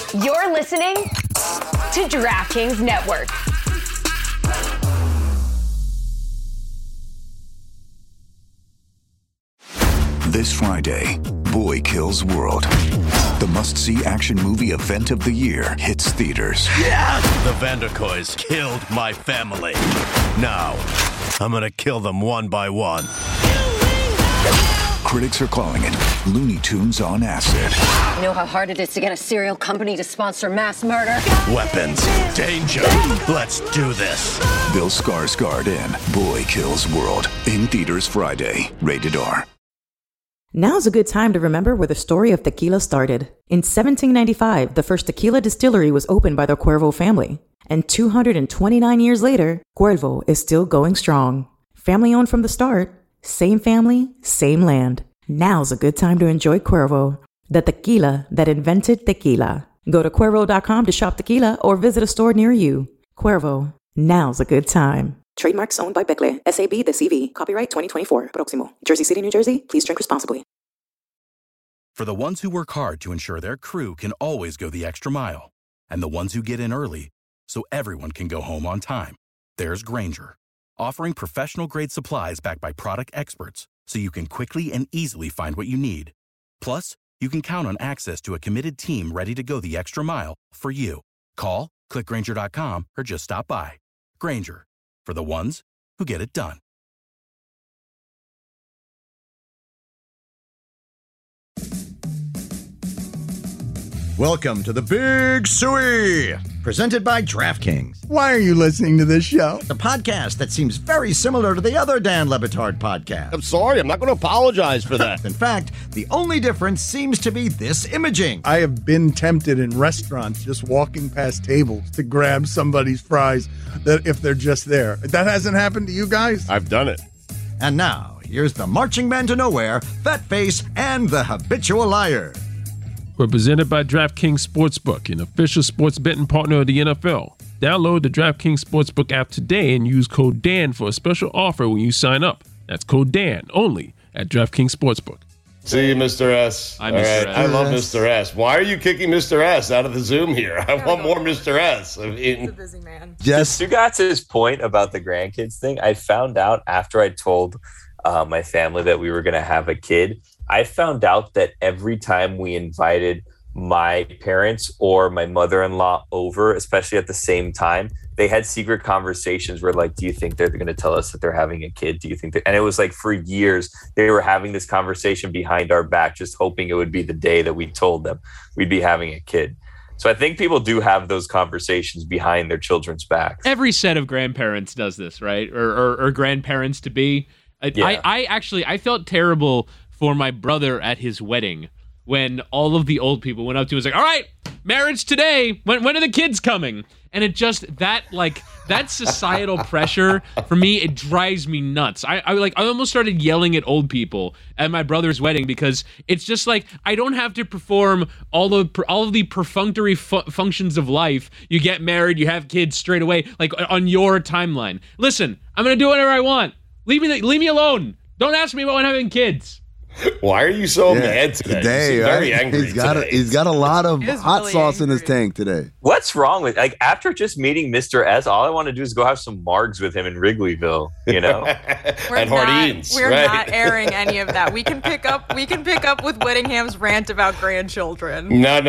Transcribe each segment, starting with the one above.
You're listening to DraftKings Network. This Friday, Boy Kills World. The must-see action movie event of the year hits theaters. Yeah! The Vanderkoys killed my family. Now, I'm gonna kill them one by one. Critics are calling it Looney Tunes on acid. You know how hard it is to get a cereal company to sponsor mass murder? Weapons, danger, let's do this. Bill Skarsgård in Boy Kills World. In theaters Friday. Rated R. Now's a good time to remember where the story of tequila started. In 1795, the first tequila distillery was opened by the Cuervo family. And 229 years later, Cuervo is still going strong. Family owned from the start, same family, same land. Now's a good time to enjoy Cuervo, the tequila that invented tequila. Go to Cuervo.com to shop tequila or visit a store near you. Cuervo, now's a good time. Trademarks owned by Becle, SAB the CV. Copyright 2024. Proximo. Jersey City, New Jersey. Please drink responsibly. For the ones who work hard to ensure their crew can always go the extra mile, and the ones who get in early so everyone can go home on time, there's Grainger, offering professional-grade supplies backed by product experts so you can quickly and easily find what you need. Plus, you can count on access to a committed team ready to go the extra mile for you. Call, click Grainger.com, or just stop by. Grainger, for the ones who get it done. Welcome to the Big Suey, presented by DraftKings. Why are you listening to this show? The podcast that seems very similar to the other Dan Le Batard podcast. I'm sorry, I'm not going to apologize for that. In fact, the only difference seems to be this imaging. I have been tempted in restaurants just walking past tables to grab somebody's fries that if they're just there. That hasn't happened to you guys? I've done it. And now, here's the marching man to nowhere, Fat Face, and the habitual liar. We're presented by DraftKings Sportsbook, an official sports betting partner of the NFL. Download the DraftKings Sportsbook app today and use code DAN for a special offer when you sign up. That's code DAN only at DraftKings Sportsbook. See you, Mr. S. I'm Mr. S. I love Mr. S. Why are you kicking Mr. S out of the Zoom here? I want more Mr. S. I mean, he's a busy man. Yes. To Stugatz's point about the grandkids thing, I found out after I told my family that we were going to have a kid. I found out that every time we invited my parents or my mother-in-law over, especially at the same time, they had secret conversations where like, do you think they're going to tell us that they're having a kid? Do you think that? And it was like for years, they were having this conversation behind our back, just hoping it would be the day that we told them we'd be having a kid. So I think people do have those conversations behind their children's backs. Every set of grandparents does this, right? Or grandparents to be. Yeah. I felt terrible for my brother at his wedding when all of the old people went up to him and was like, all right, marriage today. When are the kids coming? And it just, that societal pressure, for me, it drives me nuts. I almost started yelling at old people at my brother's wedding because it's just like, I don't have to perform all of the perfunctory functions of life. You get married, you have kids straight away, like on your timeline. Listen, I'm going to do whatever I want. Leave me alone. Don't ask me about having kids. Why are you so mad today? You seem very angry. He's got a lot of hot sauce in his tank today. What's wrong with after just meeting Mr. S, all I want to do is go have some margs with him in Wrigleyville, you know? And Hardeen's. We're not airing any of that. We can pick up with Whittingham's rant about grandchildren. No.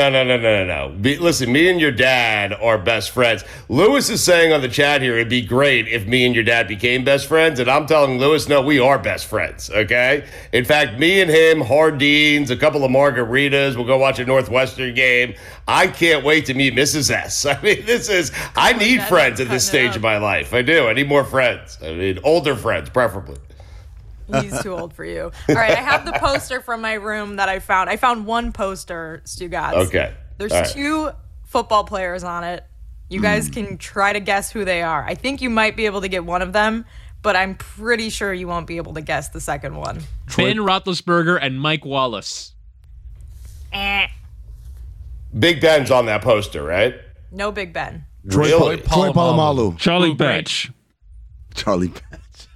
Listen, me and your dad are best friends. Lewis is saying on the chat here, it'd be great if me and your dad became best friends. And I'm telling Lewis, no, we are best friends, okay? In fact, me and him, Hardeen's, a couple of margaritas. We'll go watch a Northwestern game. I can't wait to meet Mrs. S. I mean, I need friends at this stage of my life. I do. I need more friends. I mean, older friends, preferably. He's too old for you. All right, I have the poster from my room that I found. I found one poster, Stugatz. Okay. There's two football players on it. You guys can try to guess who they are. I think you might be able to get one of them, but I'm pretty sure you won't be able to guess the second one. Ben Roethlisberger and Mike Wallace. Big Ben's on that poster, right? No Big Ben. Troy Polamalu. Charlie Batch. Charlie Batch.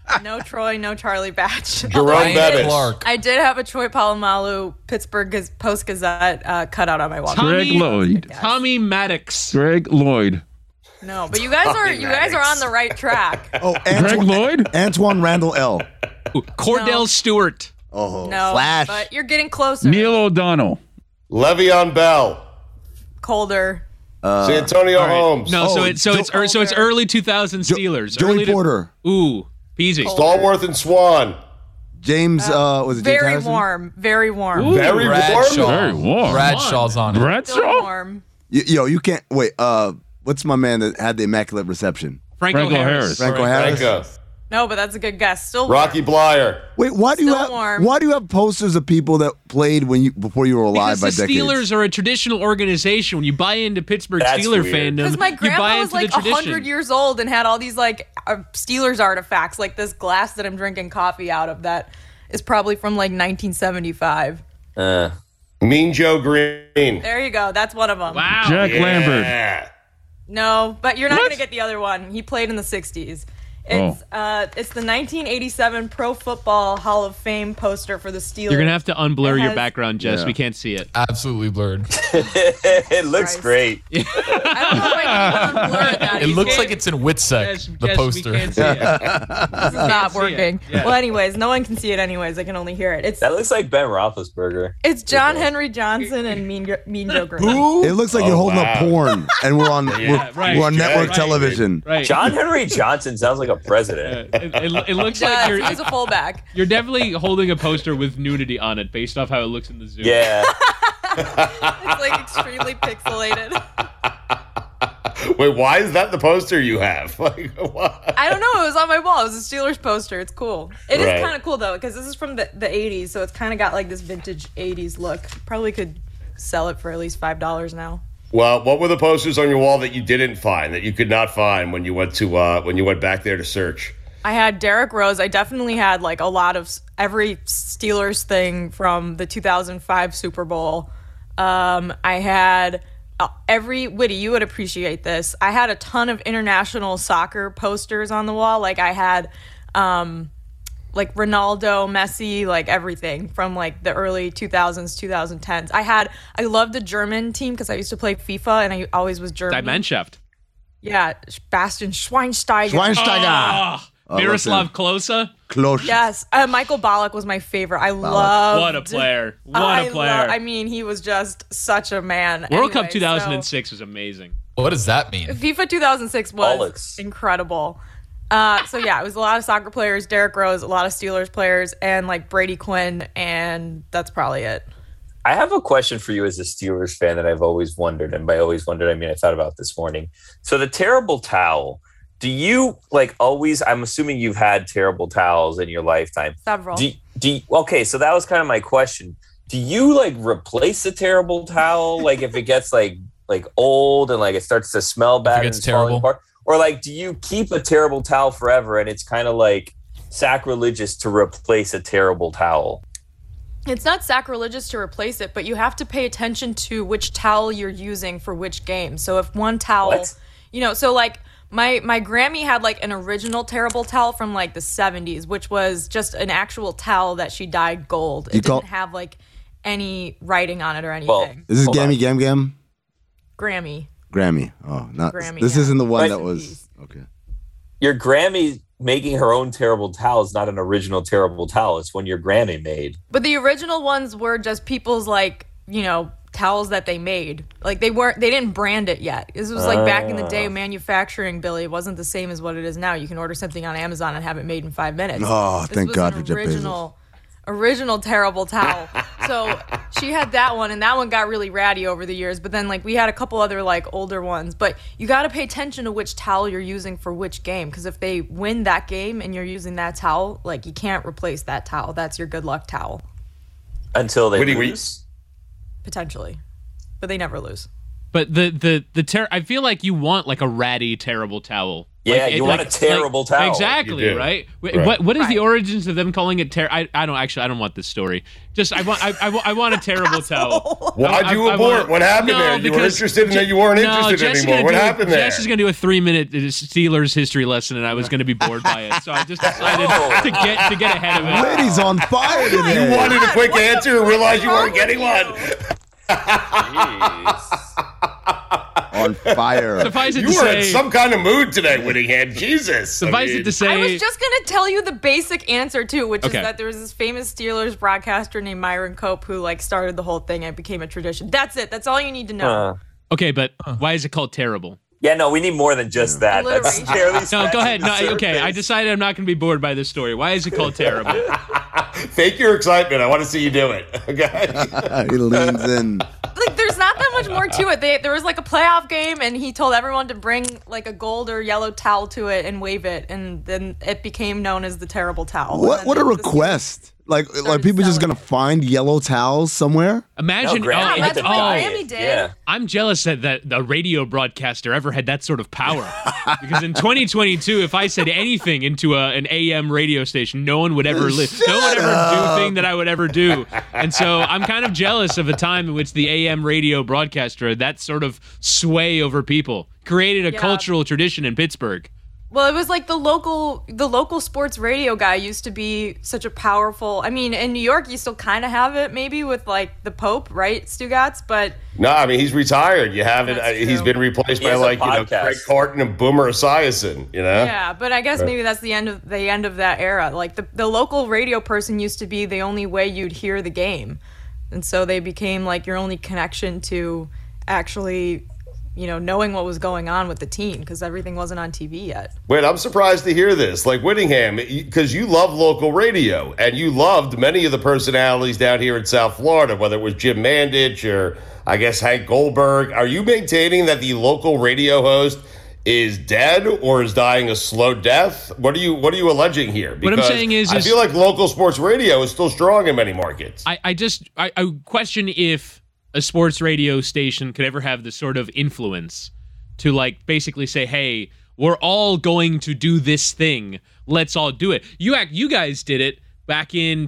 No Troy, no Charlie Batch. Jerome Bettis. Clark. I did have a Troy Polamalu Pittsburgh Post-Gazette cutout on my wall. Greg Lloyd. Tommy Maddox. Greg Lloyd. No, but you guys are on the right track. Oh, Greg Lloyd? Antoine Randall L. Cordell Stewart. Oh, No, Flash. but you're getting closer. Neil O'Donnell. Le'Veon Bell. Colder. Santonio Holmes. No, so it's early 2000 Steelers. Joey Early Porter. Ooh, Peasy. Stallworth and Swan. James, was it James Very Harrison? warm. Very warm. Ooh, Very warm. Bradshaw. Very warm. Bradshaw's on it. Still Bradshaw? warm. Yo, you can't wait. What's my man that had the immaculate reception? Franco Harris. Franco Harris. Franco. No, but that's a good guess. Still warm. Rocky Blyer. Wait, why do you Still have warm. why do you have posters of people that played before you were alive Because by the decades? Steelers are a traditional organization. When you buy into Pittsburgh That's Steeler weird. fandom, Because my you buy grandpa was into like the tradition. 100 years old and had all these like Steelers artifacts, like this glass that I'm drinking coffee out of that is probably from like 1975. Mean Joe Green. There you go. That's one of them. Wow. Jack Lambert. Yeah. No, but you're not What? going to get the other one. He played in the 60s. It's the 1987 Pro Football Hall of Fame poster for the Steelers. You're going to have to unblur It your has- background, Jess. Yeah. We can't see it. Absolutely blurred. It looks Christ. great. I don't know if I can unblur that. It easy. looks like it's in Witsec, the Jess, poster. we can't see it. This is not see it. working. Yeah. Well, anyways, no one can see it anyways. I can only hear it. That looks like Ben Roethlisberger. It's John Henry Johnson and Mean Joe Green. It looks like you're holding up porn, and we're on right, we're on network right, television. Right. John Henry Johnson sounds like a president. It looks like Does. He's a fullback. you're definitely holding a poster with nudity on it based off how it looks in the Zoom. Yeah. It's like extremely pixelated. Wait, why is that the poster you have? Like, what? I don't know. It was on my wall. It was a Steelers poster. It's cool. It is Right. kind of cool though, because this is from the 80s, so it's kind of got like this vintage 80s look. Probably could sell it for at least $5 now. Well, what were the posters on your wall that you didn't find, that you could not find when you went back there to search? I had Derrick Rose. I definitely had like a lot of every Steelers thing from the 2005 Super Bowl. I had every Whitty, you would appreciate this. I had a ton of international soccer posters on the wall. Like I had like Ronaldo, Messi, like everything from like the early 2000s, 2010s. I loved the German team because I used to play FIFA and I always was German. Dimentschaft. Yeah, Bastian Schweinsteiger. Schweinsteiger. Miroslav Klose. Close. Yes, Michael Ballack was my favorite. I love. What a player. What a player. I mean, he was just such a man. World Cup Anyway, 2006 was amazing. What does that mean? So FIFA 2006 was Bollocks. incredible. So yeah, it was a lot of soccer players, Derrick Rose, a lot of Steelers players, and like Brady Quinn, and that's probably it. I have a question for you as a Steelers fan that I've always wondered, and by always wondered, I mean I thought about this morning. So the terrible towel, do you like always, I'm assuming you've had terrible towels in your lifetime. Several. Okay, so that was kind of my question. Do you like replace the terrible towel like if it gets like old and like it starts to smell bad and gets it's falling terrible? apart? Or like do you keep a terrible towel forever and it's kind of like sacrilegious to replace a terrible towel? It's not sacrilegious to replace it, but you have to pay attention to which towel you're using for which game. So if one towel, What? so like my Grammy had like an original terrible towel from like the 70s, which was just an actual towel that she dyed gold. It didn't have like any writing on it or anything. Is this Hold Gammy on. Gam Gam? Grammy. Grammy. Oh, not Grammy, this. yeah. Isn't the one But- that was okay. Your Grammy making her own terrible towel is not an original terrible towel. It's one your Grammy made. But the original ones were just people's like, towels that they made. Like they didn't brand it yet. This was like back in the day, manufacturing, Billy, wasn't the same as what it is now. You can order something on Amazon and have it made in 5 minutes. Oh, This thank was God an for Jeff Bezos. original terrible towel. So she had that one, and that one got really ratty over the years. But then like we had a couple other like older ones. But you got to pay attention to which towel you're using for which game, because if they win that game and you're using that towel, like you can't replace that towel. That's your good luck towel. Until they Whitty, lose. Potentially, but they never lose. But I feel like you want like a ratty, terrible towel. Yeah, you want a terrible towel. Exactly, right? What is the origins of them calling it I don't want this story. Just I want a terrible towel. Why'd you abort? What happened there? You were interested and then you weren't interested anymore. What happened there? Jess is going to do a 3-minute Steelers history lesson, and I was going to be bored by it. So I just decided to get ahead of it. Lady's on fire today. You wanted a quick answer and realized you weren't getting one. On fire. Suffice it to say, you were in some kind of mood today, Whittingham. Jesus. Suffice it to say, I was just going to tell you the basic answer too, which is that there was this famous Steelers broadcaster named Myron Cope who like started the whole thing and it became a tradition. That's it. That's all you need to know. Okay, but why is it called terrible? Yeah, no, we need more than just that. That's no, go ahead. No, okay, I decided I'm not going to be bored by this story. Why is it called terrible? Fake your excitement. I want to see you do it. Okay. He leans in. Like, there's not that much more to it. There was like a playoff game, and he told everyone to bring like a gold or yellow towel to it and wave it, and then it became known as the terrible towel. What a request! Like people just gonna find yellow towels somewhere? Imagine, that's what Miami did. Yeah. I'm jealous that the radio broadcaster ever had that sort of power. Because in 2022, if I said anything into an AM radio station, no one would ever listen. No one would ever do the thing that I would ever do. And so I'm kind of jealous of a time in which the AM radio broadcaster had that sort of sway over people, created a cultural tradition in Pittsburgh. Well, it was like the local sports radio guy used to be such a powerful. I mean, in New York, you still kind of have it, maybe with like the Pope, right, Stugotz? But no, I mean he's retired. You have it. He's been replaced by Craig Carton and Boomer Esiason. Yeah, but I guess maybe that's the end of that era. Like the local radio person used to be the only way you'd hear the game, and so they became like your only connection to actually, knowing what was going on with the team because everything wasn't on TV yet. Wait, I'm surprised to hear this. Like Whittingham, because you love local radio and you loved many of the personalities down here in South Florida, whether it was Jim Mandich or I guess Hank Goldberg. Are you maintaining that the local radio host is dead or is dying a slow death? What are you alleging here? Because what I'm saying is I feel like local sports radio is still strong in many markets. I question if a sports radio station could ever have this sort of influence to like basically say, hey, we're all going to do this thing. Let's all do it. You guys did it back in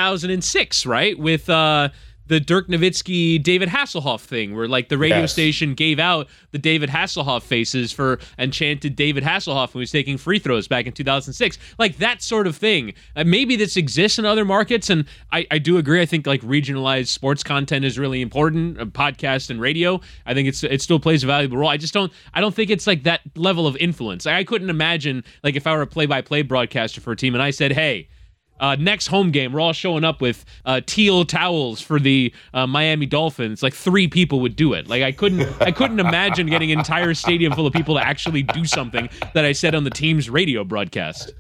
2006, right? With the Dirk Nowitzki, David Hasselhoff thing, where like the radio station gave out the David Hasselhoff faces and chanted David Hasselhoff when he was taking free throws back in 2006. Like that sort of thing. Maybe this exists in other markets, and I do agree. I think like regionalized sports content is really important, podcast and radio. I think it still plays a valuable role. I don't think it's like that level of influence. I couldn't imagine like if I were a play-by-play broadcaster for a team and I said, hey, next home game, we're all showing up with teal towels for the Miami Dolphins. Like 3 people would do it. Like I couldn't imagine getting an entire stadium full of people to actually do something that I said on the team's radio broadcast.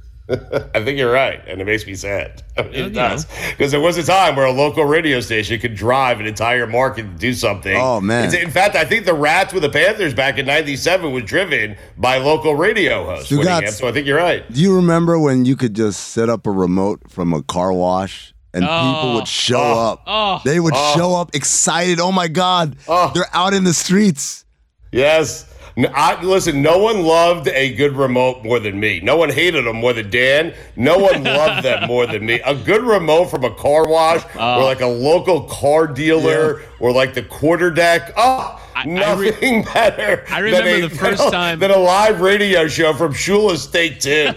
I think you're right, and it makes me sad. It does. Because there was a time where a local radio station could drive an entire market to do something. Oh, man. In fact, I think the Rats with the Panthers back in 97 was driven by local radio hosts. So I think you're right. Do you remember when you could just set up a remote from a car wash and people would show up? They would show up excited. Oh, my God. They're out in the streets. Yes. Listen, no one loved a good remote more than me. No one hated them more than Dan. No one loved them more than me. A good remote from a car wash or like a local car dealer or like the quarter deck. Nothing better. I remember the first time than a live radio show from Shula State 2.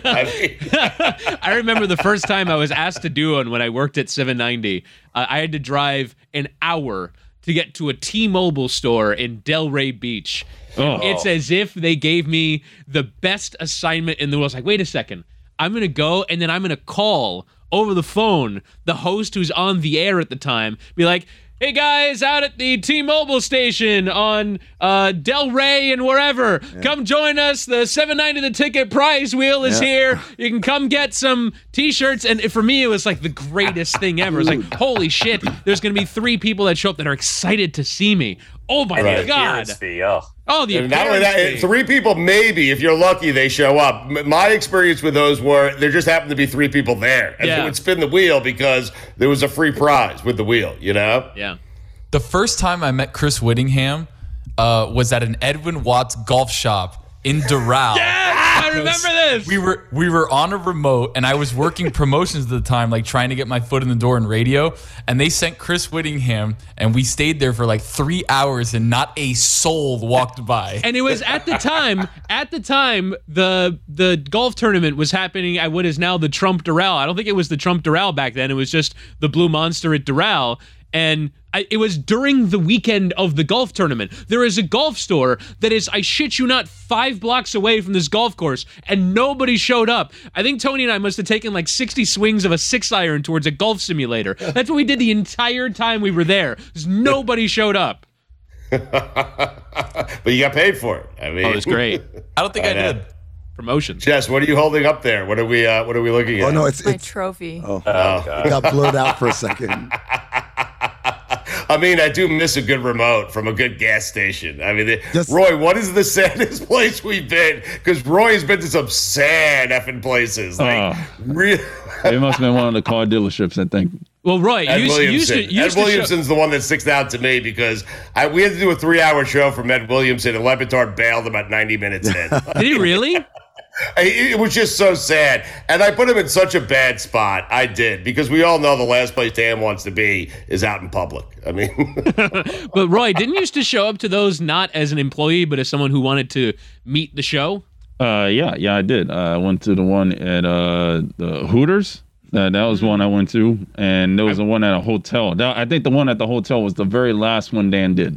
I remember the first time I was asked to do one when I worked at 790. I had to drive an hour to get to a T-Mobile store in Delray Beach. It's as if they gave me the best assignment in the world. It's like, wait a second. I'm going to go and then I'm going to call over the phone the host who's on the air at the time. Be like, hey guys, out at the T-Mobile station on Delray and wherever. Come join us. The $7.90 the ticket prize wheel is here. You can come get some T-shirts. And for me, it was like the greatest thing ever. It's like, holy shit, there's going to be 3 people that show up that are excited to see me. Oh my God. The and not only that, 3 people, maybe, if you're lucky, they show up. My experience with those were there just happened to be 3 people there. And they would spin the wheel because there was a free prize with the wheel, Yeah. The first time I met Chris Whittingham, was at an Edwin Watts golf shop in Doral. Yes, I remember this. We were on a remote, and I was working promotions at the time, like trying to get my foot in the door in radio. And they sent Chris Whittingham, and we stayed there for like 3 hours, and not a soul walked by. And it was at the time, the golf tournament was happening at what is now the Trump Doral. I don't think it was the Trump Doral back then. It was just the Blue Monster at Doral. And it was during the weekend of the golf tournament. There is a golf store that is, I shit you not, 5 blocks away from this golf course, and nobody showed up. I think Tony and I must have taken like 60 swings of a 6-iron towards a golf simulator. That's what we did the entire time we were there, because nobody showed up. But you got paid for it. I mean, it was great. I don't think I did. Promotion. Jess, what are you holding up there? What are we looking at? Oh no, it's my trophy. Oh, it got blurred out for a second. I mean, I do miss a good remote from a good gas station. I mean, Roy, what is the saddest place we've been? Because Roy has been to some sad effing places. Like, really. It must have been one of the car dealerships, I think. Well, Roy, Ed Williamson's the one that sticks out to me because we had to do a 3-hour show from Ed Williamson, and Levitard bailed about 90 minutes in. Did he really? It was just so sad. And I put him in such a bad spot. I did. Because we all know the last place Dan wants to be is out in public. I mean. But Roy, didn't you used to show up to those not as an employee, but as someone who wanted to meet the show? Yeah, I did. I went to the one at the Hooters. That was one I went to. And there was the one at a hotel. I think the one at the hotel was the very last one Dan did.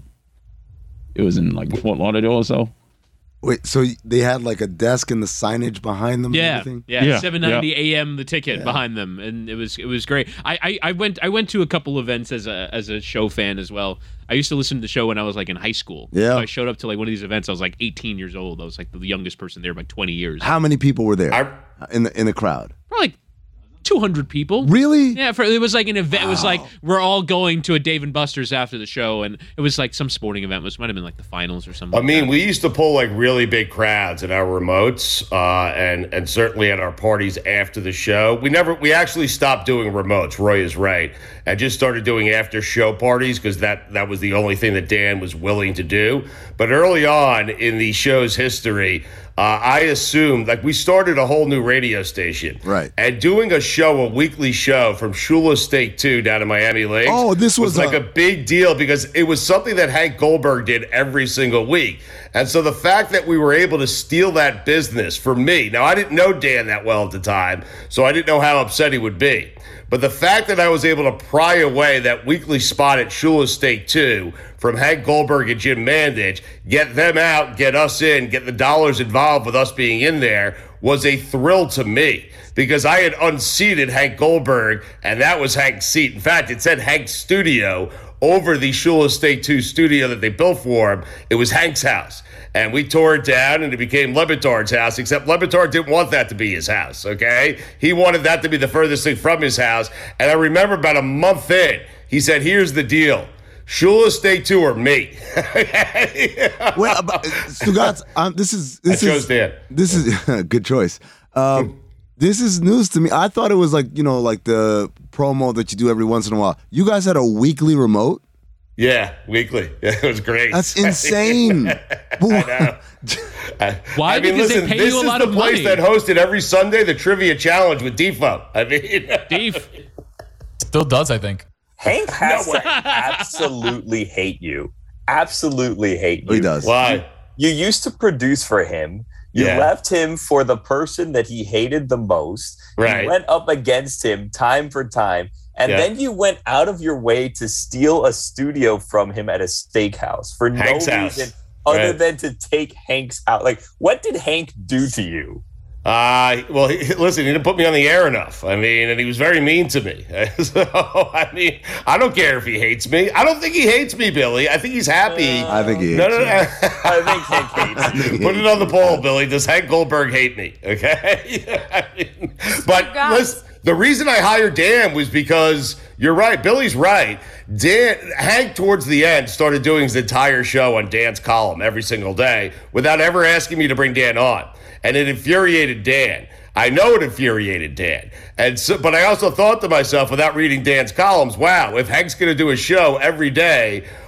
It was in like Fort Lauderdale or so. Wait, so they had like a desk and the signage behind them? Yeah, and everything? yeah. 7:90 a.m. the ticket behind them, and it was great. I went to a couple events as a show fan as well. I used to listen to the show when I was like in high school. Yeah, so I showed up to like one of these events. I was like 18 years old. I was like the youngest person there by 20 years. How many people were there in the crowd? Probably like 200 people. Really? Yeah, it was like an event. It was like we're all going to a Dave & Buster's after the show, and it was like some sporting event. It might have been like the finals or something. I mean, we used to pull like really big crowds at our remotes, and certainly at our parties after the show. We actually stopped doing remotes. Roy is right, and just started doing after show parties because that was the only thing that Dan was willing to do. But early on in the show's history, I assumed, like, we started a whole new radio station. Right. And doing a weekly show from Shula's Steak 2 down in Miami Lakes. Oh, this was like a big deal because it was something that Hank Goldberg did every single week. And so the fact that we were able to steal that business for me, now I didn't know Dan that well at the time, so I didn't know how upset he would be. But the fact that I was able to pry away that weekly spot at Shula's Steak 2 from Hank Goldberg and Jim Mandich, get them out, get us in, get the dollars involved with us being in there, was a thrill to me because I had unseated Hank Goldberg, and that was Hank's seat. In fact, it said Hank's studio over the Shula's Steak 2 studio that they built for him. It was Hank's house. And we tore it down, and it became Levitard's house, except Levitard didn't want that to be his house, okay? He wanted that to be the furthest thing from his house. And I remember about a month in, he said, here's the deal. Shula's Steak 2 or me. Well, Stugotz, I chose Dan. This is good choice. This is news to me. I thought it was like the promo that you do every once in a while. You guys had a weekly remote? Yeah, weekly. Yeah, it was great. That's insane. I know. Why? Because they pay you a lot of money. This is the place that hosted every Sunday the Trivia Challenge with Defo. I mean, Def still does, I think. Hank has to absolutely hate you. Absolutely hate you. He does. Why? You used to produce for him. You left him for the person that he hated the most. Right. You went up against him time for time. And then you went out of your way to steal a studio from him at a steakhouse for Hank's no house. reason other than to take Hank's out. Like, what did Hank do to you? Well, listen, he didn't put me on the air enough. I mean, and he was very mean to me. So, I mean, I don't care if he hates me. I don't think he hates me, Billy. I think he's happy. I think he hates No. I think Hank hates you. Put it on the poll, Billy. Does Hank Goldberg hate me? Okay? I mean, but listen, the reason I hired Dan was because you're right. Billy's right. Hank, towards the end, started doing his entire show on Dan's column every single day without ever asking me to bring Dan on. And it infuriated Dan. I know it infuriated Dan. But I also thought to myself, without reading Dan's columns, wow, if Hank's going to do a show every day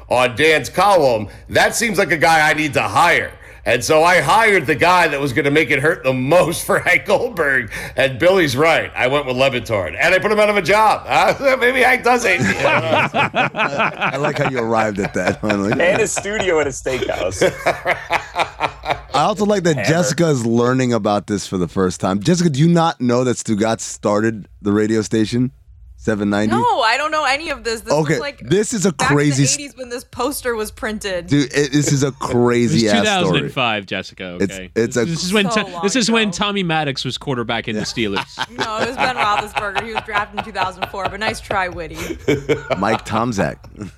on Dan's column, that seems like a guy I need to hire. And so I hired the guy that was going to make it hurt the most for Hank Goldberg. And Billy's right. I went with Le Batard. And I put him out of a job. Maybe Hank does hate me. I like how you arrived at that. And a studio at a steakhouse. I also like that Jessica is learning about this for the first time. Jessica, do you not know that Stugatz started the radio station? 790? No, I don't know any of this. This was like this is a back crazy in the 80s when this poster was printed. Dude, this is a crazy It was ass 2005, Jessica. Okay, This is when Tommy Maddox was quarterback in the Steelers. No, it was Ben Roethlisberger. He was drafted in 2004. But nice try, Witty. Mike Tomczak.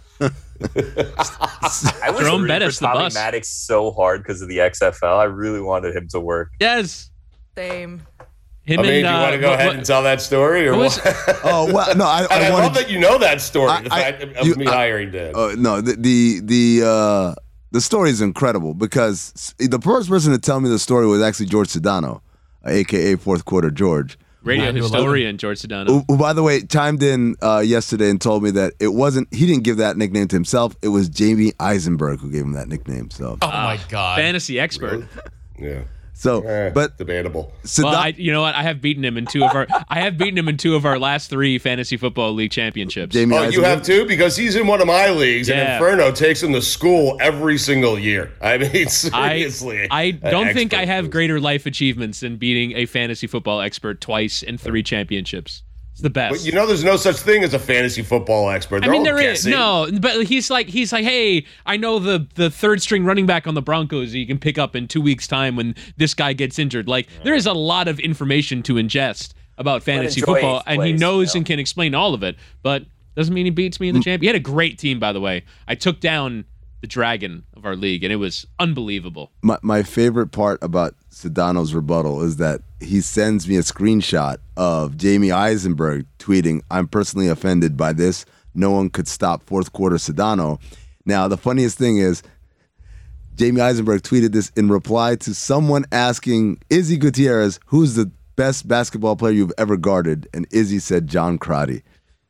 I was Jerome rooting Bettis, for the Tommy bus. Maddox so hard because of the XFL. I really wanted him to work. Yes. Same. Do you want to go ahead and tell that story, or what? Oh well, no. I love that you know that story. The fact of me hiring Dan. No, the story is incredible because the first person to tell me the story was actually George Sedano, aka Fourth Quarter George. Radio historian George Sedano. Who, by the way, chimed in yesterday and told me that it wasn't. He didn't give that nickname to himself. It was Jamie Eisenberg who gave him that nickname. So. Oh my God. Fantasy expert. Yeah. So, but debatable. Well, you know what? I have beaten him in two of our last 3 fantasy football league championships. Jamie you have too? Because he's in one of my leagues, and Inferno takes him to school every single year. I mean, seriously. I don't think I have greater life achievements than beating a fantasy football expert twice in 3 championships. It's the best. But there's no such thing as a fantasy football expert. I mean, there is but he's like, hey, I know the third string running back on the Broncos that you can pick up in 2 weeks' time when this guy gets injured. Like, there is a lot of information to ingest about fantasy football, and he knows and can explain all of it. But doesn't mean he beats me in the champ. He had a great team, by the way. I took down the dragon of our league, and it was unbelievable. My favorite part about Sedano's rebuttal is that he sends me a screenshot of Jamie Eisenberg tweeting, "I'm personally offended by this. No one could stop Fourth Quarter Sedano." Now, the funniest thing is Jamie Eisenberg tweeted this in reply to someone asking Izzy Gutierrez, who's the best basketball player you've ever guarded? And Izzy said John Crotty.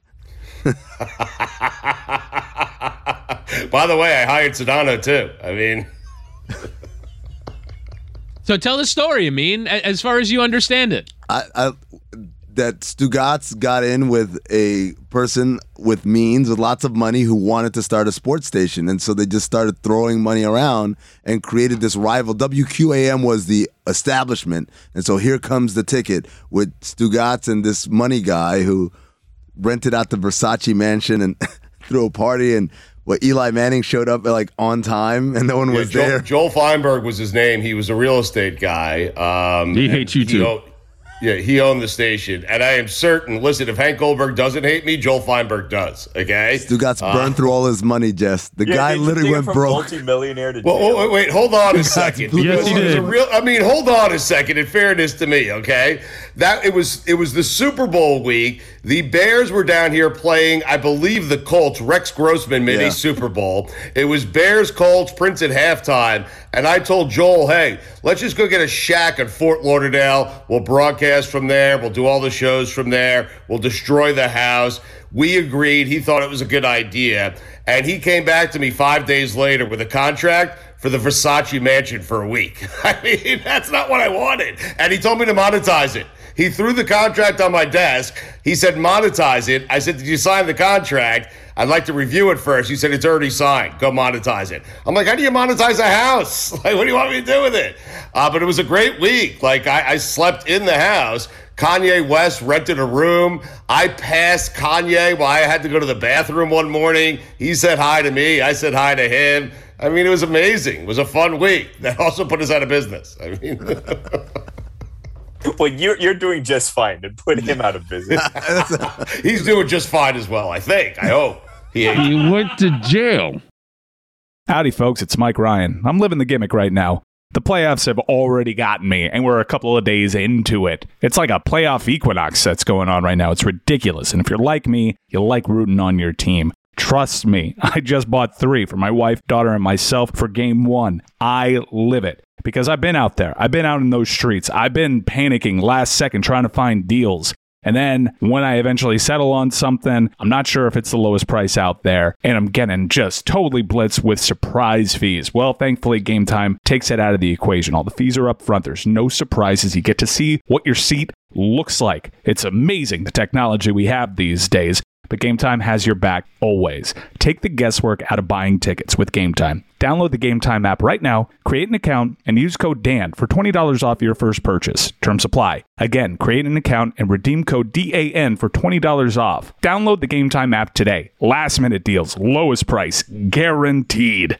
By the way, I hired Sedano too. I mean... So tell the story, as far as you understand it. That Stugatz got in with a person with means, with lots of money, who wanted to start a sports station. And so they just started throwing money around and created this rival. WQAM was the establishment. And so here comes the ticket with Stugatz and this money guy who rented out the Versace mansion and threw a party. And Eli Manning showed up on time and no one was there. Joel Feinberg was his name. He was a real estate guy. He hates you too. He owned the station. And I am certain, listen, if Hank Goldberg doesn't hate me, Joel Feinberg does, okay? Stugatz burned through all his money, Jess. The guy literally went broke. Multi-millionaire to jail. Wait, hold on a second. Yes, he did. Hold on a second, in fairness to me, okay? It was the Super Bowl week. The Bears were down here playing, I believe, the Colts. Rex Grossman made a Super Bowl. It was Bears-Colts, Prince at halftime. And I told Joel, hey, let's just go get a shack in Fort Lauderdale. We'll broadcast from there. We'll do all the shows from there. We'll destroy the house. We agreed. He thought it was a good idea. And he came back to me 5 days later with a contract for the Versace mansion for a week. I mean, that's not what I wanted. And he told me to monetize it. He threw the contract on my desk. He said, monetize it. I said, did you sign the contract? I'd like to review it first. He said, it's already signed. Go monetize it. I'm like, how do you monetize a house? Like, what do you want me to do with it? But it was a great week. Like, I slept in the house. Kanye West rented a room. I passed Kanye while I had to go to the bathroom one morning. He said hi to me. I said hi to him. I mean, it was amazing. It was a fun week. That also put us out of business. I mean... Well, you're doing just fine to put him out of business. He's doing just fine as well, I think. I hope. He went to jail. Howdy, folks. It's Mike Ryan. I'm living the gimmick right now. The playoffs have already gotten me, and we're a couple of days into it. It's like a playoff equinox that's going on right now. It's ridiculous. And if you're like me, you like rooting on your team. Trust me, I just bought 3 for my wife, daughter, and myself for game 1. I live it. Because I've been out there. I've been out in those streets. I've been panicking last second trying to find deals. And then when I eventually settle on something, I'm not sure if it's the lowest price out there, and I'm getting just totally blitzed with surprise fees. Well, thankfully, Game Time takes it out of the equation. All the fees are up front. There's no surprises. You get to see what your seat looks like. It's amazing, the technology we have these days. But Game Time has your back always. Take the guesswork out of buying tickets with Game Time. Download the Game Time app right now, create an account, and use code DAN for $20 off your first purchase. Terms apply. Again, create an account and redeem code DAN for $20 off. Download the Game Time app today. Last minute deals, lowest price, guaranteed.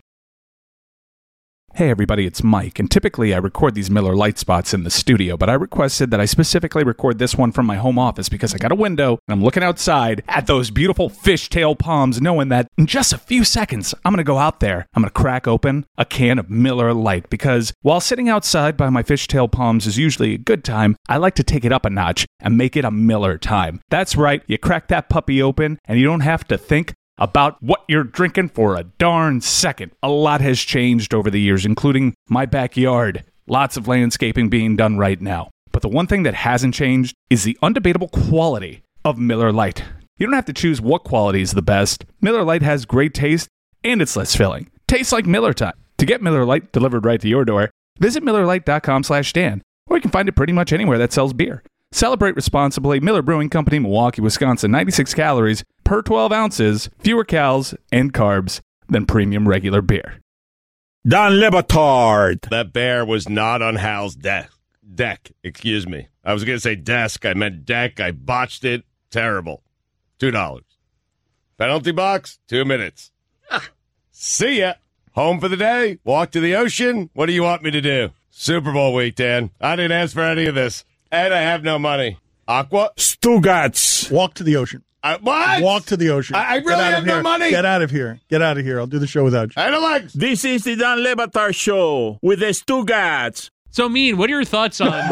Hey everybody, it's Mike, and typically I record these Miller Lite spots in the studio, but I requested that I specifically record this one from my home office because I got a window and I'm looking outside at those beautiful fishtail palms, knowing that in just a few seconds I'm going to go out there, I'm going to crack open a can of Miller Lite, because while sitting outside by my fishtail palms is usually a good time, I like to take it up a notch and make it a Miller time. That's right, you crack that puppy open and you don't have to think about what you're drinking for a darn second. A lot has changed over the years, including my backyard. Lots of landscaping being done right now. But the one thing that hasn't changed is the undebatable quality of Miller Lite. You don't have to choose what quality is the best. Miller Lite has great taste, and it's less filling. Tastes like Miller time. To get Miller Lite delivered right to your door, visit MillerLite.com/Dan, or you can find it pretty much anywhere that sells beer. Celebrate responsibly. Miller Brewing Company, Milwaukee, Wisconsin. 96 calories per 12 ounces. Fewer calories and carbs than premium regular beer. Don Lebatard. That bear was not on Hal's deck. Excuse me. I was going to say desk. I meant deck. I botched it. Terrible. $2. Penalty box, 2 minutes. See ya. Home for the day. Walk to the ocean. What do you want me to do? Super Bowl week, Dan. I didn't ask for any of this. And I have no money. Aqua? Stugatz. Walk to the ocean. What? Walk to the ocean. I really have no money. Get out of here. Get out of here. I'll do the show without you. I don't like. This is the Don Lebatard Show with the Stugatz. So, Mean, what are your thoughts on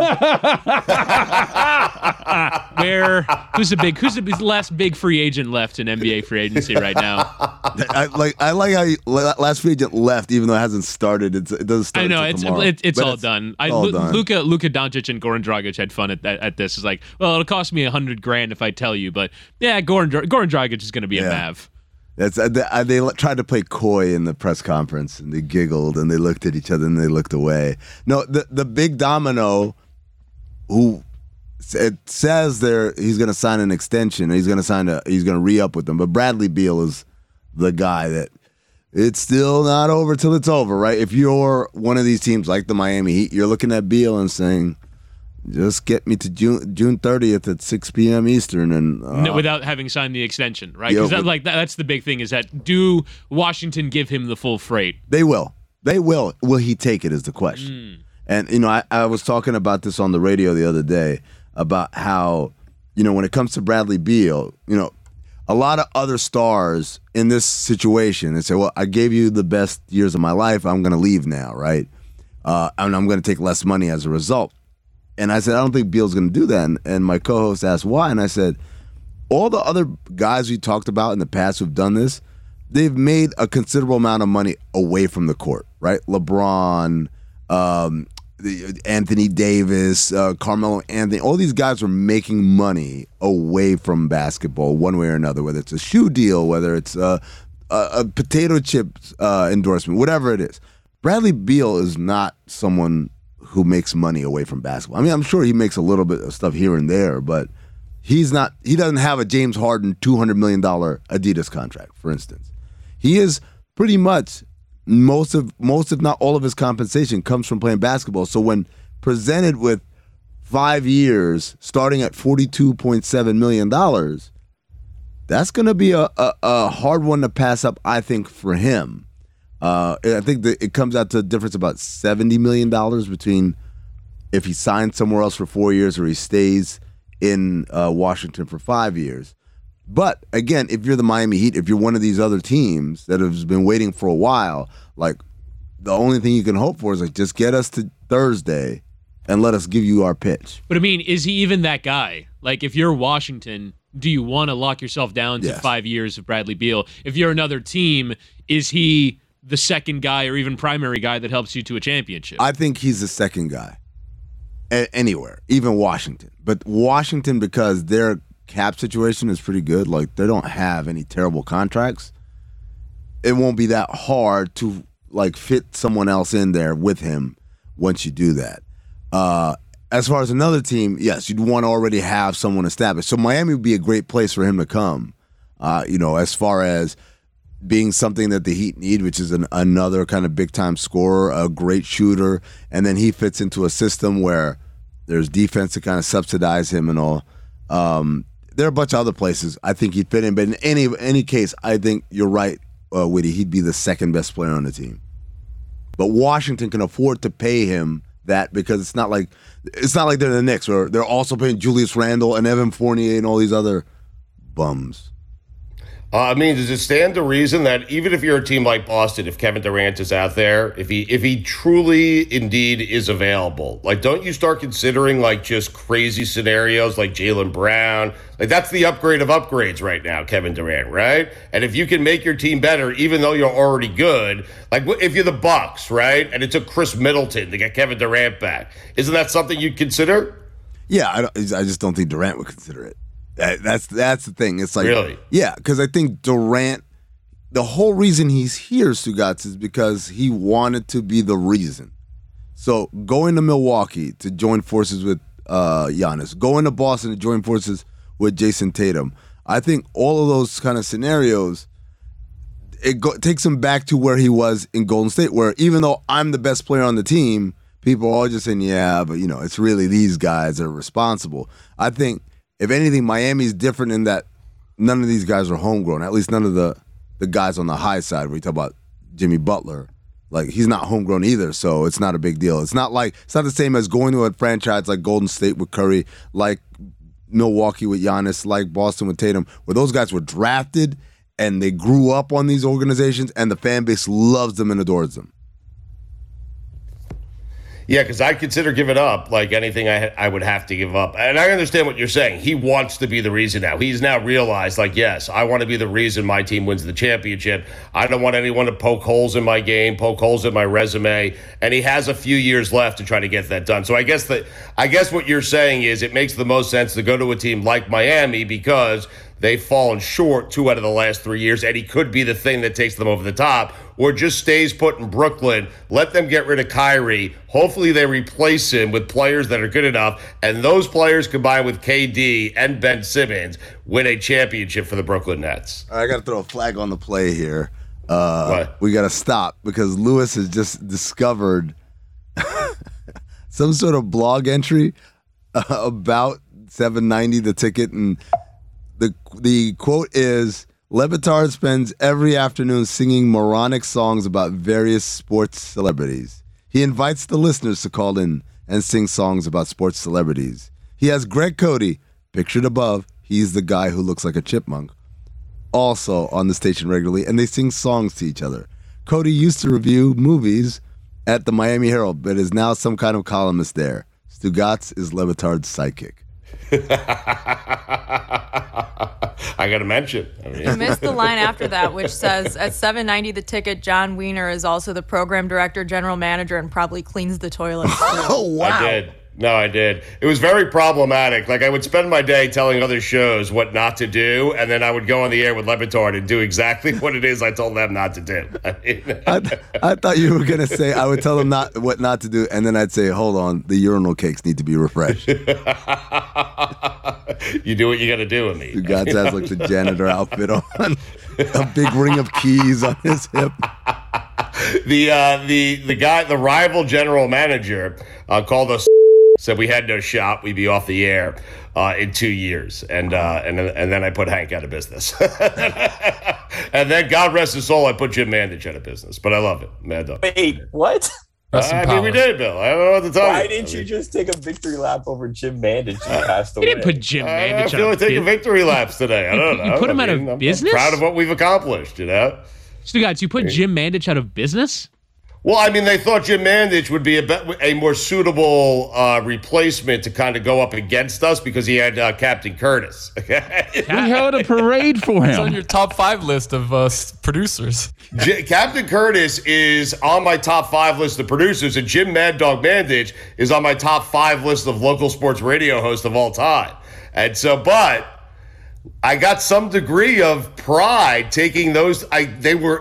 who's the last big free agent left in NBA free agency right now? I like how last free agent left, even though it hasn't started. It doesn't start. I know tomorrow. it's all done. Luka Doncic and Goran Dragic had fun at this. It's like, well, it'll cost me $100,000 if I tell you, but yeah, Goran Dragic is going to be a Mav. They tried to play coy in the press conference, and they giggled, and they looked at each other, and they looked away. No, the big domino, who it says he's going to sign an extension, he's going to re-up with them, but Bradley Beal is the guy that it's still not over till it's over, right? If you're one of these teams like the Miami Heat, you're looking at Beal and saying, just get me to June 30th at 6 p.m. Eastern, and without having signed the extension, right? Because that's the big thing: is that do Washington give him the full freight? They will. They will. Will he take it? Is the question. And I was talking about this on the radio the other day about how when it comes to Bradley Beal, a lot of other stars in this situation, they say, "Well, I gave you the best years of my life. I'm going to leave now, right? And I'm going to take less money as a result." And I said, I don't think Beal's going to do that. And my co-host asked why. And I said, all the other guys we talked about in the past who've done this, they've made a considerable amount of money away from the court, right? LeBron, Anthony Davis, Carmelo Anthony, all these guys are making money away from basketball one way or another, whether it's a shoe deal, whether it's a potato chips endorsement, whatever it is. Bradley Beal is not someone who makes money away from basketball. I mean, I'm sure he makes a little bit of stuff here and there, but he doesn't have a James Harden $200 million Adidas contract, for instance. He is pretty much most if not all of his compensation comes from playing basketball. So when presented with 5 years starting at $42.7 million, that's going to be a hard one to pass up, I think, for him. I think that it comes out to a difference about $70 million between if he signs somewhere else for 4 years or he stays in Washington for 5 years. But again, if you're the Miami Heat, if you're one of these other teams that has been waiting for a while, like the only thing you can hope for is like just get us to Thursday and let us give you our pitch. But I mean, is he even that guy? Like if you're Washington, do you want to lock yourself down to 5 years of Bradley Beal? If you're another team, is he the second guy or even primary guy that helps you to a championship? I think he's the second guy. anywhere, even Washington. But Washington, because their cap situation is pretty good, like they don't have any terrible contracts, it won't be that hard to like fit someone else in there with him once you do that. As far as another team, yes, you'd want to already have someone established. So Miami would be a great place for him to come, as far as being something that the Heat need, which is another kind of big-time scorer, a great shooter, and then he fits into a system where there's defense to kind of subsidize him and all. There are a bunch of other places I think he'd fit in, but in any case, I think you're right, Whitty. He'd be the second best player on the team. But Washington can afford to pay him that because it's not like they're the Knicks where they're also paying Julius Randle and Evan Fournier and all these other bums. Does it stand to reason that even if you're a team like Boston, if Kevin Durant is out there, if he truly indeed is available, like don't you start considering like just crazy scenarios like Jaylen Brown? Like that's the upgrade of upgrades right now, Kevin Durant, right? And if you can make your team better, even though you're already good, like if you're the Bucks, right? And it took Chris Middleton to get Kevin Durant back, isn't that something you'd consider? Yeah, I just don't think Durant would consider it. That's the thing. It's like, really? Yeah, because I think Durant, the whole reason he's here, Stugotz, is because he wanted to be the reason. So going to Milwaukee to join forces with Giannis, going to Boston to join forces with Jason Tatum, I think all of those kind of scenarios, takes him back to where he was in Golden State, where even though I'm the best player on the team, people are all just saying, yeah, but it's really these guys that are responsible. I think, if anything, Miami's different in that none of these guys are homegrown. At least none of the guys on the high side, where you talk about Jimmy Butler. Like, he's not homegrown either, so it's not a big deal. It's not the same as going to a franchise like Golden State with Curry, like Milwaukee with Giannis, like Boston with Tatum, where those guys were drafted and they grew up on these organizations and the fan base loves them and adores them. Yeah, because I'd consider giving up like anything I would have to give up. And I understand what you're saying. He wants to be the reason now. He's now realized, like, yes, I want to be the reason my team wins the championship. I don't want anyone to poke holes in my game, poke holes in my resume. And he has a few years left to try to get that done. So I guess what you're saying is it makes the most sense to go to a team like Miami because they've fallen short 2 out of the last 3 years, and he could be the thing that takes them over the top, or just stays put in Brooklyn, let them get rid of Kyrie. Hopefully they replace him with players that are good enough, and those players combined with KD and Ben Simmons win a championship for the Brooklyn Nets. I got to throw a flag on the play here. What? We got to stop because Lewis has just discovered some sort of blog entry about 790 the ticket, and the quote is, Le Batard spends every afternoon singing moronic songs about various sports celebrities. He invites the listeners to call in and sing songs about sports celebrities. He has Greg Cody, pictured above. He's the guy who looks like a chipmunk, also on the station regularly, and they sing songs to each other. Cody used to review movies at the Miami Herald, but is now some kind of columnist there. Stugotz is Le Batard's sidekick. I got to mention. You missed the line after that, which says, at 790 the ticket, John Wiener is also the program director, general manager, and probably cleans the toilets. Oh, wow. I did. No, I did. It was very problematic. Like, I would spend my day telling other shows what not to do, and then I would go on the air with Le Batard and do exactly what it is I told them not to do. I thought you were going to say, I would tell them what not to do, and then I'd say, hold on, the urinal cakes need to be refreshed. You do what you got to do with me. Stugotz has like the janitor outfit on, a big ring of keys on his hip. The guy, the rival general manager, called us. Said we had no shot, we'd be off the air in 2 years, and then I put Hank out of business, and then God rest his soul, I put Jim Mandich out of business. But I love it, Mad Dog. Wait, what? I mean, we did, Bill. I don't know what to tell you. Why didn't you just take a victory lap over Jim Mandich who passed away? You didn't put Jim Mandich I feel like taking victory laps today. I don't know. You put him out of business? I'm proud of what we've accomplished, Stugotz, you put Jim Mandich out of business? Well, I mean, they thought Jim Mandich would be a more suitable replacement to kind of go up against us because he had Captain Curtis. We held a parade for him. It's on your top 5 list of producers. Captain Curtis is on my top 5 list of producers, and Jim Mad Dog Mandich is on my top 5 list of local sports radio hosts of all time. And so, but I got some degree of pride taking those. They were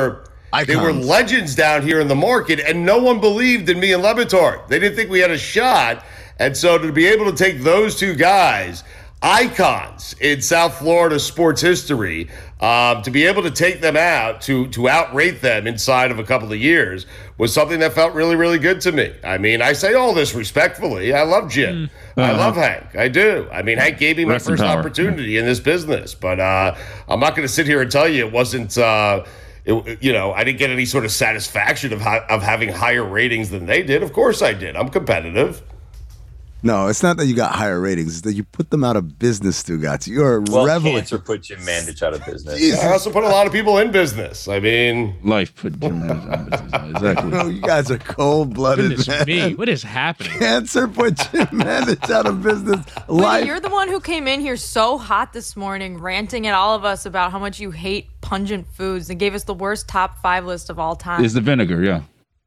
legends down here in the market, and no one believed in me and Le Batard. They didn't think we had a shot. And so to be able to take those two guys, icons in South Florida sports history, to be able to take them out, to outrate them inside of a couple of years was something that felt really, really good to me. I mean, I say all this respectfully. I love Jim. I love Hank. I do. I mean, Hank gave me my first opportunity in this business. But I'm not going to sit here and tell you it wasn't... I didn't get any sort of satisfaction of having higher ratings than they did. Of course I did. I'm competitive. No, it's not that you got higher ratings. It's that you put them out of business, Stugotz. You're a reveler. Cancer put Jim Mandich out of business. I also put a lot of people in business. I mean... Life put Jim Mandich out of business. Exactly. No, you guys are cold-blooded, man. Me, what is happening? Cancer put Jim Mandich out of business. Wait, you're the one who came in here so hot this morning, ranting at all of us about how much you hate pungent foods and gave us the worst top 5 list of all time. It's the vinegar, yeah.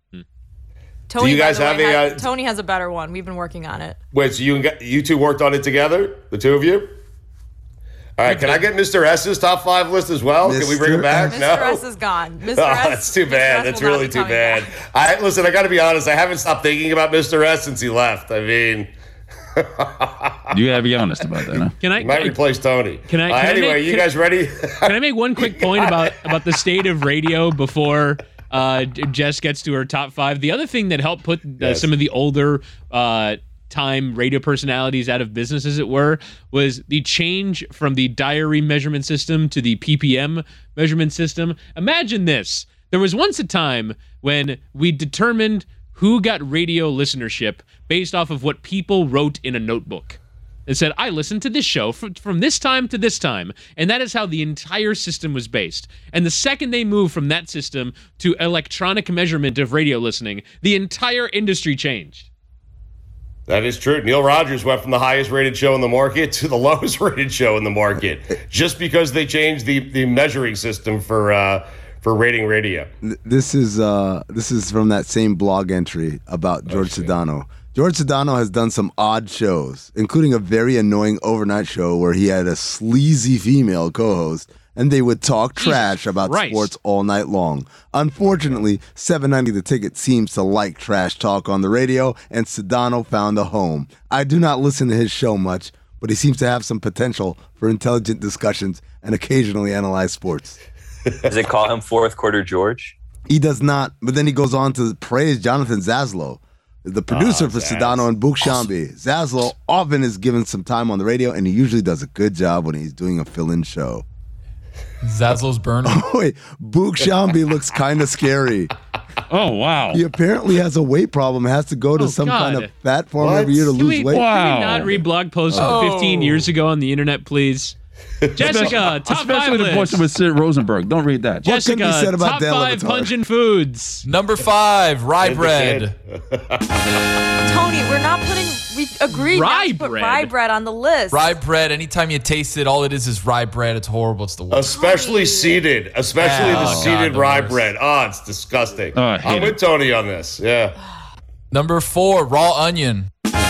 Tony, do you guys have Tony has a better one. We've been working on it. Wait, so you two worked on it together? The two of you? All right, can I get Mr. S's top 5 list as well? Can we bring him back? Mr. No? S is gone. Mr. S, that's too bad. That's really too bad. Listen, I got to be honest. I haven't stopped thinking about Mr. S since he left. I mean... You gotta be honest about that, huh? He might replace Tony. You guys ready? Can I make one quick point about the state of radio before Jess gets to her top 5? The other thing that helped put some of the older time radio personalities out of business, as it were, was the change from the diary measurement system to the PPM measurement system. Imagine this. There was once a time when we determined who got radio listenership based off of what people wrote in a notebook. It said, I listened to this show from this time to this time. And that is how the entire system was based. And the second they moved from that system to electronic measurement of radio listening, the entire industry changed. That is true. Neil Rogers went from the highest rated show in the market to the lowest rated show in the market just because they changed the measuring system for rating radio. This is from that same blog entry about George Sedano. George Sedano has done some odd shows, including a very annoying overnight show where he had a sleazy female co-host, and they would talk trash about sports all night long. Unfortunately, 790 The Ticket seems to like trash talk on the radio, and Sedano found a home. I do not listen to his show much, but he seems to have some potential for intelligent discussions and occasionally analyze sports. Does it call him Fourth Quarter George? He does not, but then he goes on to praise Jonathan Zaslow, the producer for Sedano and Book Shambi. Zaslow often is given some time on the radio, and he usually does a good job when he's doing a fill-in show. Zaslow's burner. Oh, wait, Book Shambi looks kind of scary. Oh, wow. He apparently has a weight problem, has to go to some kind of fat farm every year to lose weight. Can we not read blog posts from 15 years ago on the internet, please? Jessica, top 5 especially the portion with Sid Rosenberg. Don't read that. Jessica, What can be said about top Dan 5 Levitard? pungent foods. Number 5, rye bread. Tony, we're not putting. We agreed not to put rye bread on the list. Rye bread. Anytime you taste it, all it is rye bread. It's horrible. It's the worst. Especially seeded. Especially the seeded rye bread. Oh, it's disgusting. I'm with Tony on this. Yeah. Number 4, raw onion.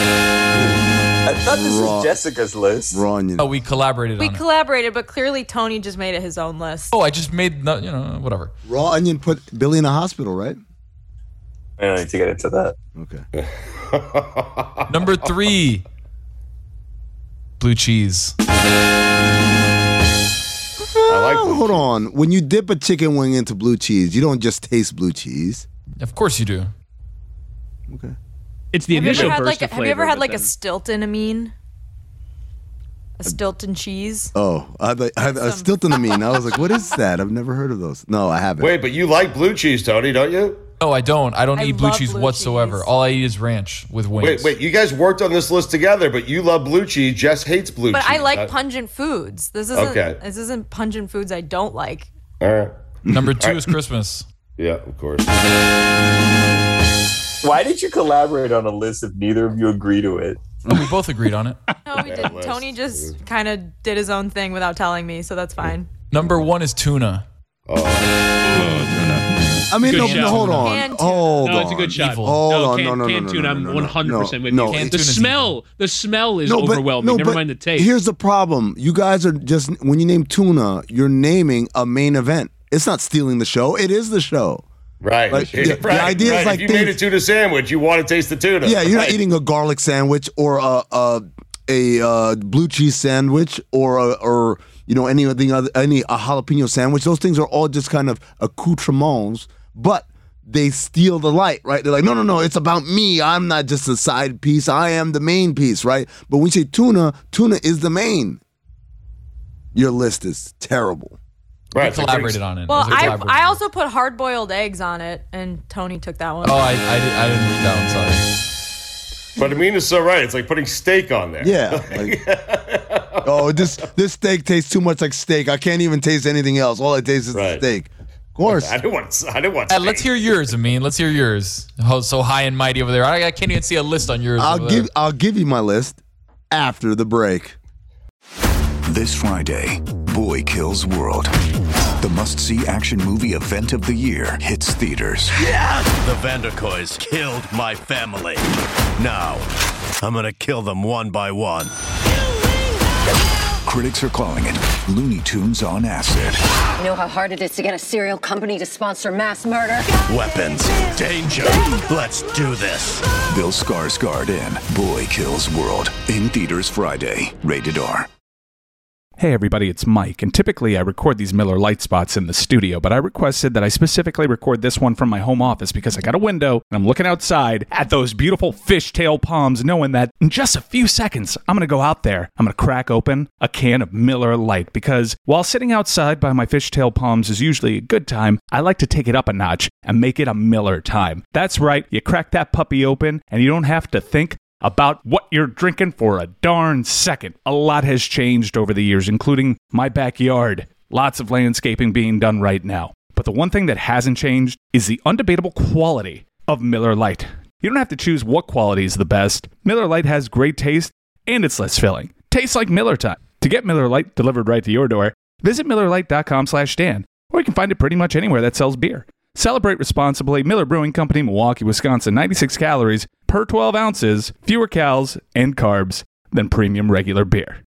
I thought this was Jessica's list. Raw onion. Oh, we collaborated on it. We collaborated, but clearly Tony just made it his own list. Oh, I just made, whatever. Raw onion put Billy in a hospital, right? I don't need to get into that. Okay. Number 3, blue cheese. Hold on. When you dip a chicken wing into blue cheese, you don't just taste blue cheese. Of course you do. Okay. It's the initial burst of flavor. Have you ever had like a Stilton amine? A Stilton cheese? Oh, I had a Stilton amine. I was like, what is that? I've never heard of those. No, I haven't. Wait, but you like blue cheese, Tony, don't you? No, I don't. I don't eat blue cheese whatsoever. All I eat is ranch with wings. Wait. You guys worked on this list together, but you love blue cheese. Jess hates blue cheese. But I like pungent foods. This isn't pungent foods I don't like. All right. Number 2 is Christmas. Yeah, of course. Why did you collaborate on a list if neither of you agree to it? Oh, we both agreed on it. No, we didn't. Tony just kind of did his own thing without telling me, so that's fine. Number 1 is tuna. I mean, Good no, shot. hold on. Canned Hold No, on. it's a good shot. Hold on. Canned tuna, I'm 100% with no, you. canned The tuna's smell is overwhelming. Never mind the taste. Here's the problem. You guys are just, when you name tuna, you're naming a main event. It's not stealing the show. It is the show. Right. Like, right. the idea is like if you made a tuna sandwich, you want to taste the tuna. Yeah, you're right. not eating a garlic sandwich or a blue cheese sandwich or any a jalapeno sandwich. Those things are all just kind of accoutrements, but they steal the light, right? They're like, no, it's about me. I'm not just a side piece. I am the main piece, right? But when you say tuna is the main. Your list is terrible. Right, we collaborated on it. Well, I also put hard-boiled eggs on it, and Tony took that one. Oh, I didn't read that one. Sorry. But Amina's so right. It's like putting steak on there. Yeah. This steak tastes too much like steak. I can't even taste anything else. All I taste is the steak. Of course. I don't want let's hear yours, Amin. Let's hear yours. Oh, so high and mighty over there. I can't even see a list on yours. I'll give you my list after the break. This Friday, Boy Kills World. The must-see action movie event of the year hits theaters. The Vanderkoys killed my family. Now, I'm gonna kill them one by one. Critics are calling it Looney Tunes on acid. You know how hard it is to get a cereal company to sponsor mass murder? Weapons, danger. Let's do this. Bill Skarsgård in Boy Kills World. In theaters Friday. Rated R. Hey everybody, it's Mike, and typically I record these Miller Lite spots in the studio, but I requested that I specifically record this one from my home office because I got a window and I'm looking outside at those beautiful fishtail palms, knowing that in just a few seconds I'm going to go out there, I'm going to crack open a can of Miller Lite, because while sitting outside by my fishtail palms is usually a good time, I like to take it up a notch and make it a Miller time. That's right, you crack that puppy open and you don't have to think about what you're drinking for a darn second. A lot has changed over the years, including my backyard. Lots of landscaping being done right now. But the one thing that hasn't changed is the undebatable quality of Miller Lite. You don't have to choose what quality is the best. Miller Lite has great taste, and it's less filling. Tastes like Miller time. To get Miller Lite delivered right to your door, visit MillerLite.com/Dan, or you can find it pretty much anywhere that sells beer. Celebrate responsibly. Miller Brewing Company, Milwaukee, Wisconsin. 96 calories per 12 ounces, fewer calories and carbs than premium regular beer.